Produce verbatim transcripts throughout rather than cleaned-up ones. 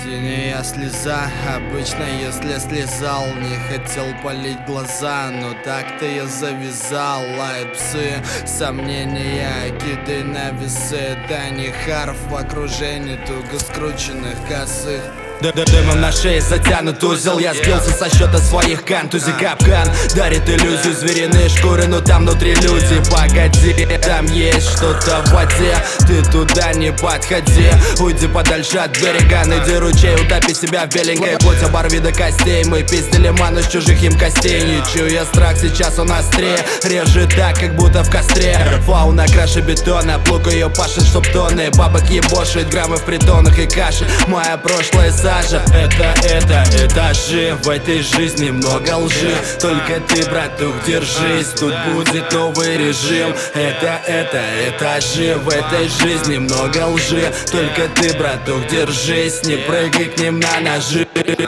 Синяя слеза, обычно если слезал, не хотел полить глаза, но так-то я завязал. Лают псы, сомнения, кидай на весы. Это не харф в окружении туго скрученных косых. Дымом на шее затянут узел. Я сбился со счета своих контузий. Капкан дарит иллюзию звериные шкуры, но там внутри люди. Погоди, там есть что-то в воде. Ты туда не подходи. Уйди подальше от берега, найди ручей, утопи себя в беленькой плоть, оборви до костей. Мы пиздили ману с чужих им костей. Не чуя страх, сейчас он острее. Режет так, как будто в костре. Фауна краше бетона, плуг ее пашет, чтоб тонны бабок ебошит, граммы в притонах и каши. Моя прошлая сажа. Это, это, этажи. В этой жизни много лжи. Только ты, братух, держись. Тут будет новый режим. Это, это, этажи. В этой жизни много лжи. Только ты, братух, держись. Не прыгай к ним на ножи.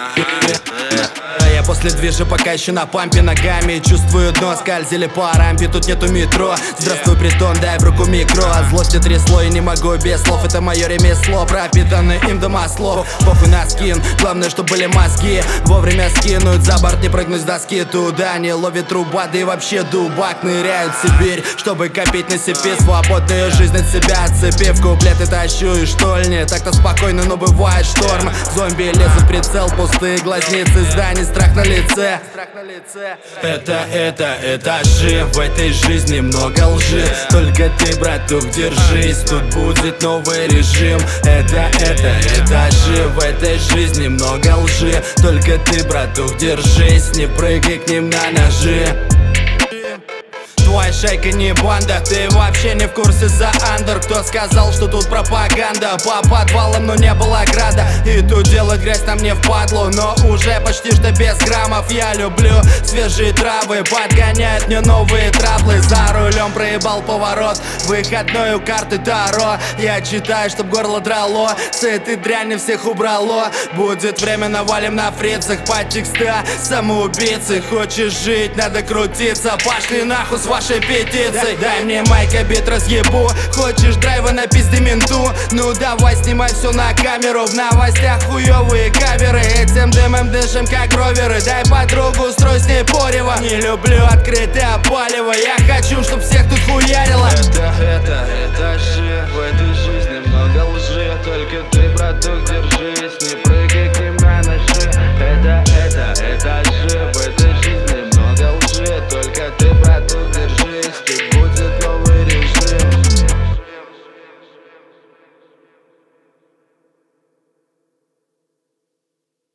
Я после движа пока еще на пампе ногами. Чувствую дно, скользили по рампе. Тут нету метро. Здравствуй, притон, дай в руку микро. От злости трясло и не могу без слов. Это мое ремесло, пропитаны им до маслов. Похуй на скин, главное, что были мозги. Вовремя скинуть за борт, не прыгнуть с доски. Туда не ловит труба, да и вообще дубак. Ныряют в Сибирь, чтобы копить на себе. Свободную жизнь от себя отцепив. Куплеты тащу и штольни. Так-то спокойно, но бывает шторм. Зомби лезут в прицел, пустые глазницы зданий. Страх на лице. Это, это, этажи. В этой жизни много лжи. Только ты, братух, держись. Тут будет новый режим. Это, это, этажи. В этой жизни много лжи. Только ты, братух, держись. Не прыгай к ним на ножи. Твоя шейка не банда, ты вообще не в курсе за андер. Кто сказал, что тут пропаганда? По подвалам, но не было града. И тут делать грязь там не впадло, но уже почти что без граммов. Я люблю свежие травы, подгоняют мне новые траблы. За рулем проебал поворот, выходной у карты Таро. Я читаю, чтоб горло драло, с этой дряни всех убрало. Будет время, навалим на фрицах под текста самоубийцы. Хочешь жить, надо крутиться, пошли нахуй с вашей петицией. Дай мне майк, обед разъебу. Хочешь драйва на пизды менту? Ну давай снимай все на камеру. В новостях хуёвые каверы. Этим дымом дышим как роверы. Дай подругу, устрой с ней порево. Не люблю открытое палево. Я хочу, чтоб всех тут хуярило. Это, это, этажи. В этой жизни много лжи. Только ты, братух,